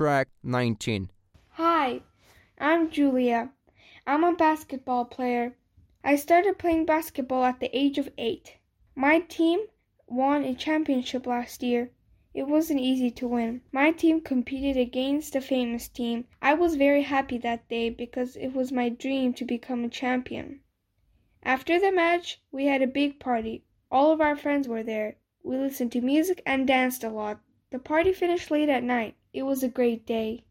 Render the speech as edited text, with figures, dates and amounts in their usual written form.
track 19. Hi, I'm Julia. I'm a basketball player. I started playing basketball at the age of 8. My team won a championship last year. It wasn't easy to win. My team competed against a famous team. I was very happy that day because it was my dream to become a champion. After the match, we had a big party. All of our friends were there. We listened to music and danced a lot. The party finished late at night. It was a great day.